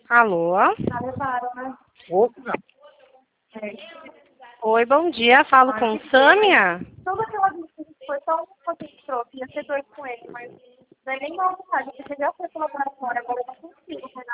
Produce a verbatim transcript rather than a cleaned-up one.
Alô? Já levaram, né? Outra? É. Oi, bom dia. Falo com Sâmia. Toda aquela vez que a gente foi, só um pouquinho de troco, ia ser dois com ele, mas não é nem mal vontade, porque já foi pelo laboratório, agora